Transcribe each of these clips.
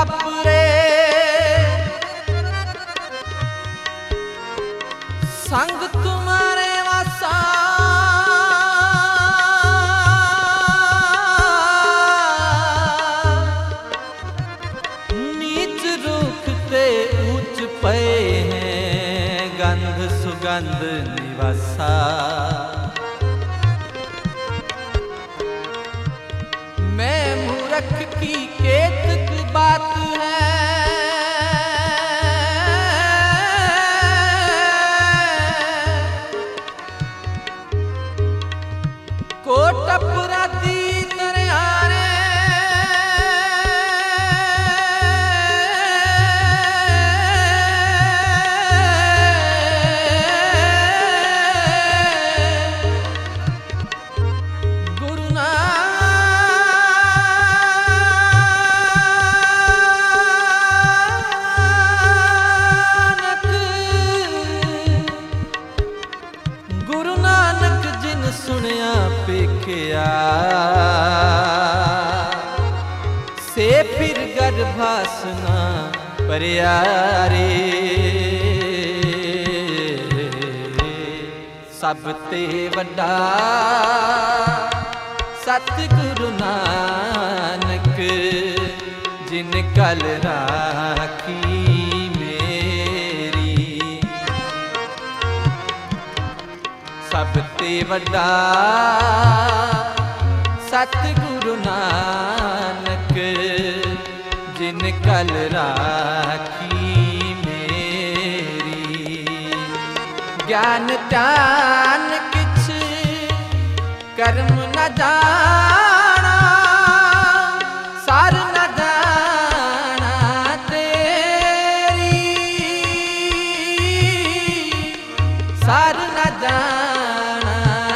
वापरे संग तुम्हारे वासा नीच रूखते ऊंच पे हैं गंध सुगंध निवासा। मैं मूर्ख की केतक बात है कोट अपराधी तरियारे गुरु नानक जिन सुनिया पेखिया से फिर गर्भासना परियारे। सब ते वड्डा सतगुरु नानक जिन कल राखी सब ते वड्डा सतगुरु नानक जिन कल राखी मेरी। ज्ञान ध्यान किछ कर्म न जाना सार न जाना तेरी सार न जाना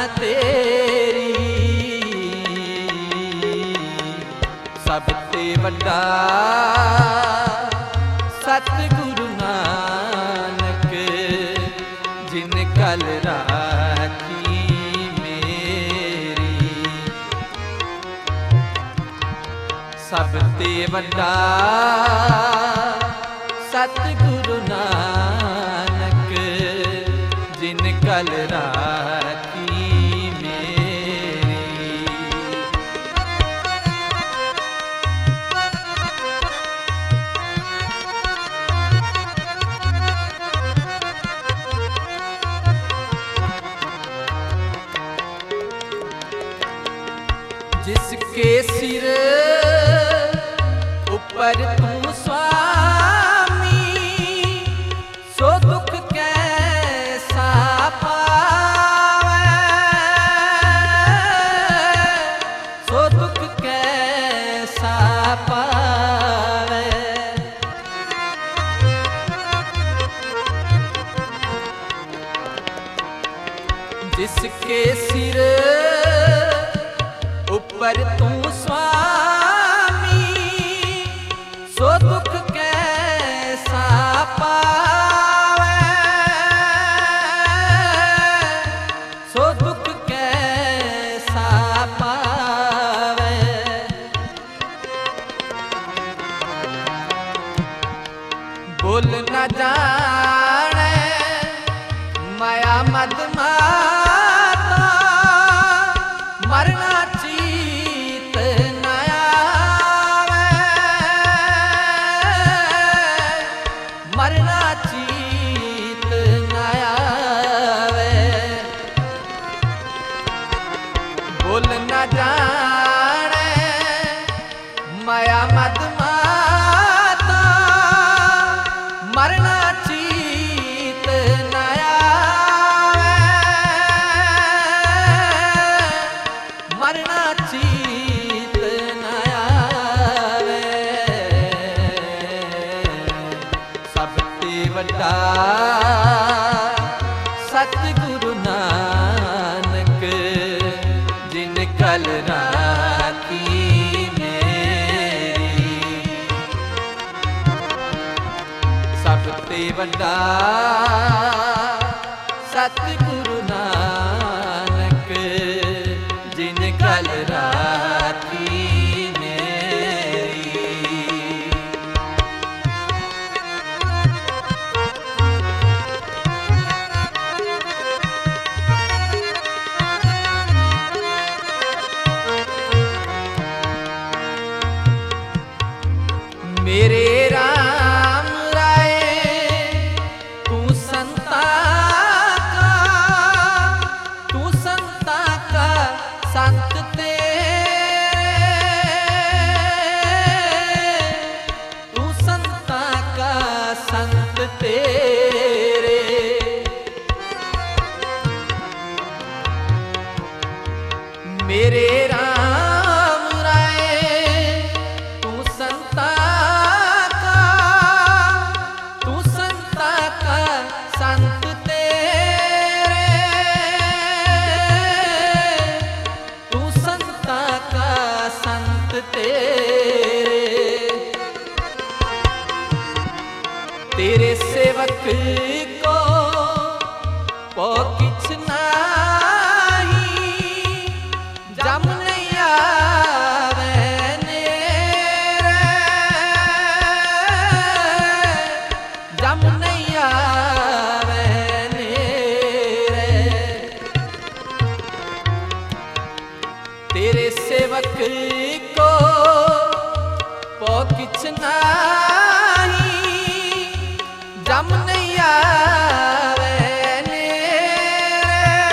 सब ते वड्डा सतगुरु नानक जिन कल राखी मेरी। सब ते वड्डा सतगुरु नानक जिन कल राखी जिसके सिर ऊपर तू स्वामी सो दुख कैसा पावे सो दुख कैसा पावे। जिसके सिर ऊपर तू स्वामी सो दुख कैसा पावे सो दुख कैसा पावे। बोल न जाने माया मद माता मरना चीत न आवे मरना चीत न आवे। बोल न जाने माया मद माता मरना चीत न आवे मरना चीत न आवे। सब ते वड्डा सतगुरु नानक जिन कल राखी मेरी। सब ते वड्डा सतगुरु नानक जिन कल राखी मेरी। तेरे सेवक को पो किछ नाही, जम नहीं आवे नेरे, जम नहीं आवे नेरे। तेरे सेवक को पो किछ नाही, जम नहीं आवे नेरे,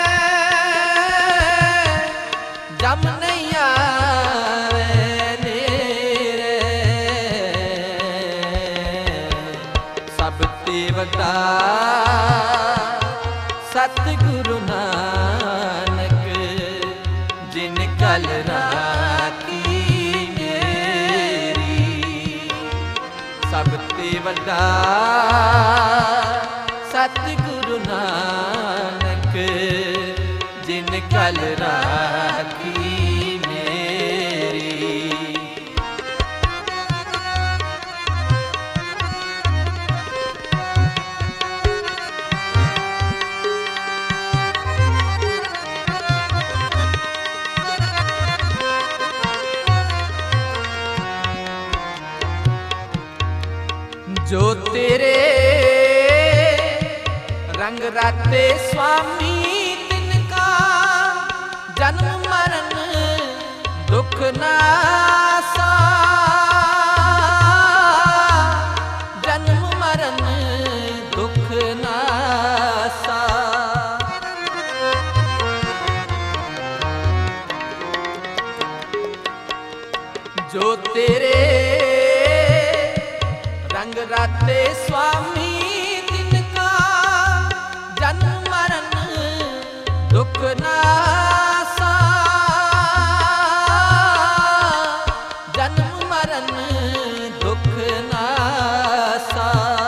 जम नहीं आवे नेरे। सब ते वड्डा सतगुरु नानक, जिन कल राखी मेरी। सब ते वड्डा सतगुरु नानक, जिन कल राखी मेरी। जो तेरे रंग राते स्वामी, तिनका जन्म मरण दुख नासा, जन्म मरण दुख नासा। जो तेरे रंग राते स्वामी, तिनका जन्म मरण दुख नासा, जन्म मरण दुख नासा।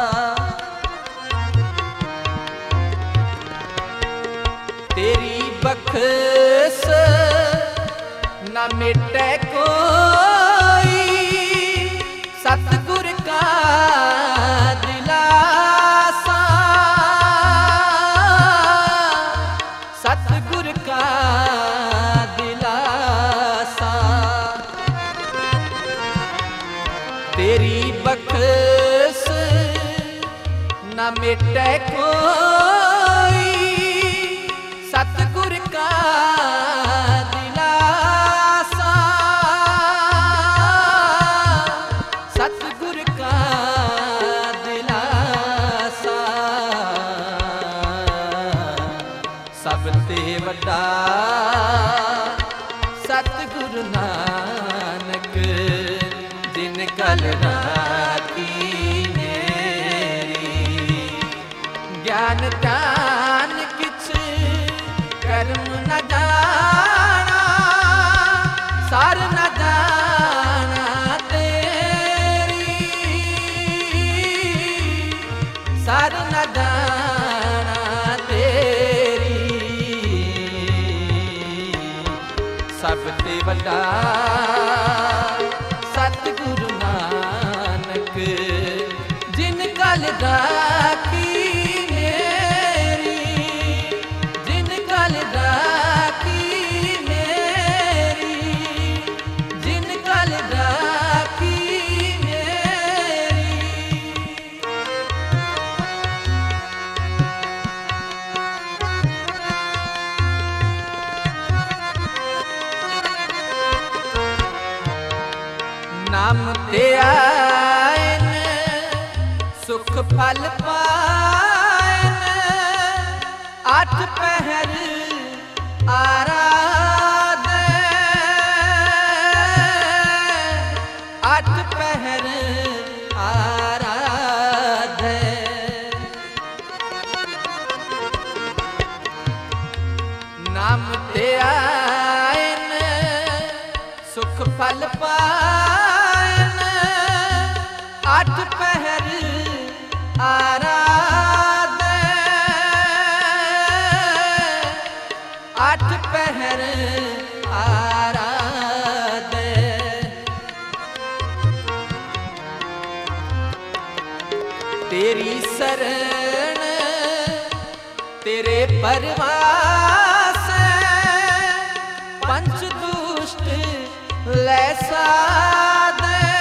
तेरी बख्श न मिटे कोई, सतगुर का दिलासा, सतगुर का दिलासा। तेरी बख्श न मिटे कोई, सतगुर का दिलासा, सतगुर का दिलासा। सब ते वड्डा सतगुरु नानक, जिन कल राखी मेरी। ज्ञान ध्यान किछ कर्म न जाना, सार न जाना तेरी, सार न जाना तेरी। सब ते वड्डा सतगुरु नानक, जिन कल राखी मेरी, जिन कल राखी मेरी, जिन कल राखी मेरी। नाम ते आयन सुख फल पायन, आठ पहर आराधे, आठ पहर आराधे। नाम ते आयन सुख फल पायन, आठ पहर आराधे, आठ पहर आराधे। तेरी शरण तेरे परवास पंच दुष्ट लै साध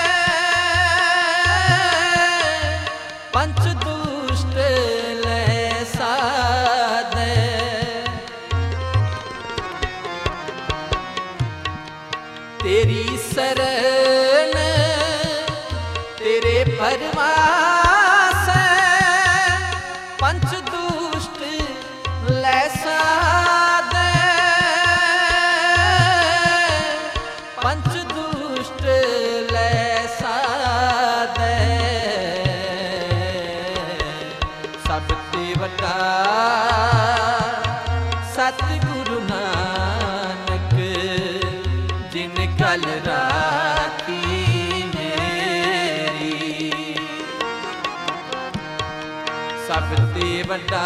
पंच दुष्ट लै साध तेरी शरण तेरे परवास पंच दुष्ट लै साध पंच दुष्ट लै साध सब ते वड्डा सतगुरु नानक जिन कल राखी सब ते वड्डा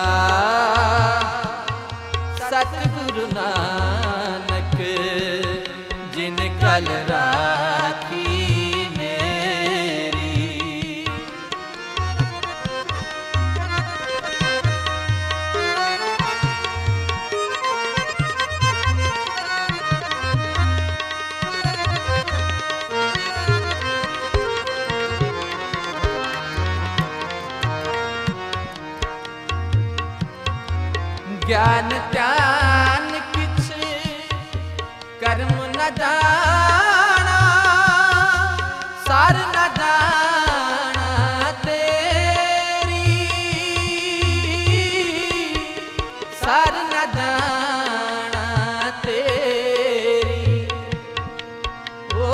सतगुरु नानक जिन कल राखी मेरी। ज्ञान ध्यान किछ कर्म न जाना सार न जाना तेरी सार न जाना तेरी ओ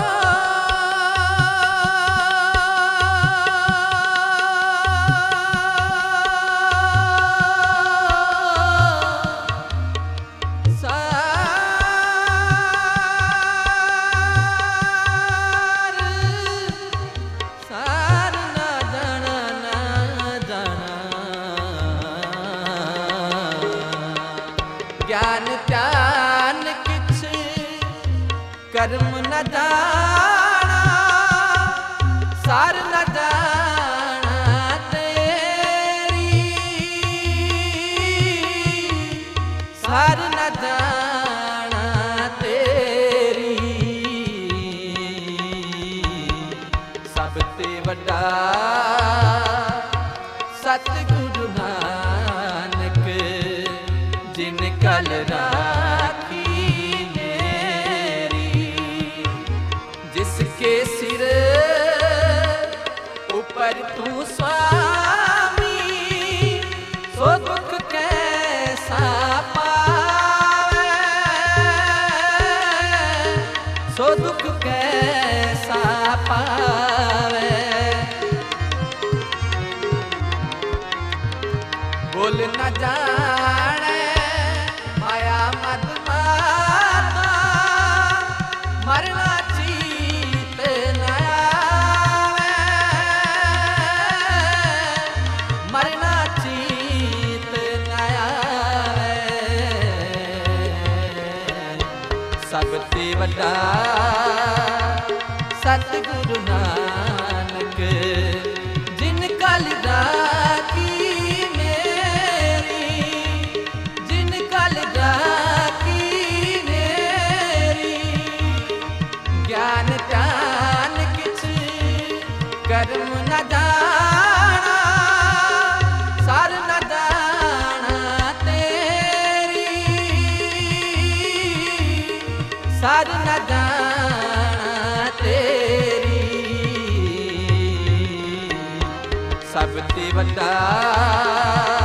ज्ञान ध्यान किछ कर्म न जाना सार न जाना तेरी सार न जाना तेरी सब ते वड्डा सतगुरु नानक जिन कल राखी मेरी। जिसके सिर ऊपर तू स्वामी सो दुख कैसा पावे सो दुख कैसा पावे बोल न जाने माया मद माता मरना चीत न आवे मरना चीत न आवे सब ते वड्डा सतगुरु नानक जिन कल राखी ज्ञान ध्यान किछ कर्म न जाना सार न जाना तेरी सार न जाना तेरी सब ते वड्डा